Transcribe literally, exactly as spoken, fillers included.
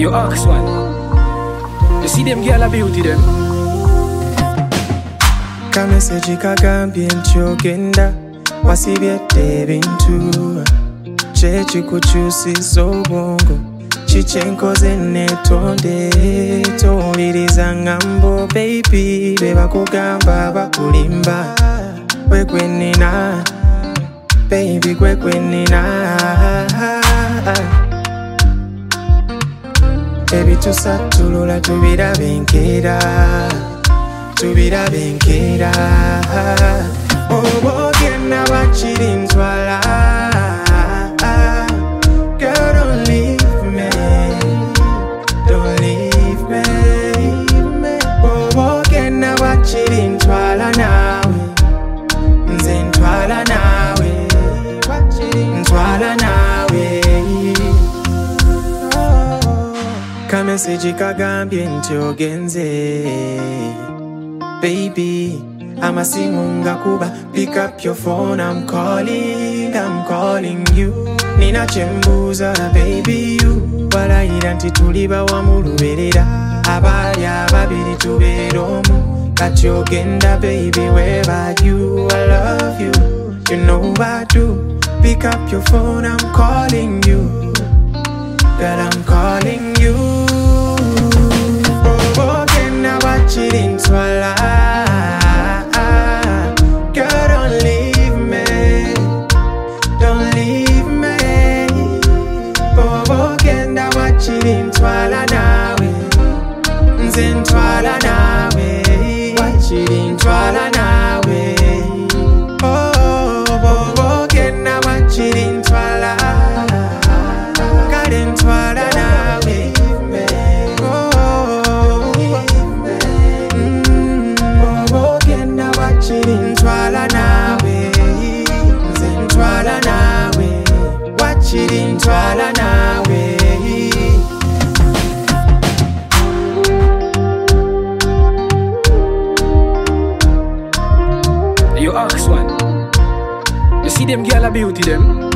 You ask one. You see them girl a beauty them. Kameseji kagambye nti ogenda wasibye ebintu kyeki kukyusiza obwongo kikyenkoze netonde towuliriza ngambo baby bebakugamba bakulimba gwe gwenina baby gwe gwenina ebitusatulula tubirabe enkeera tubirabe enkeera oba ogenda bakiri ntwala. Girl, don't leave me, don't leave me. Oba ogenda bakiri ntwala nawe, nze ntwala nawe, ntwala nawe. Kameseji kagambye nti ogenze baby, amasimu ngakuba, pick up your phone, I'm calling, I'm calling you. Nina chembuza baby you, walayira nti tuliba wamu luberera, abali ababiri tubeera omu, kati ogenda baby where are you? I love you, you know I do. Pick up your phone, I'm calling you, girl I'm calling you. Oh, ogenda bakiri ntwala. Ntwala nawe, nze ntwala nawe, wakiri ntwala nawe. Oh, bobo genda wakiri ntwala, kale ntwala nawe. Oh, bobo genda wakiri ntwala nawe, nze ntwala nawe, wakiri ntwala nawe. You ask one. You see them girl a beauty them.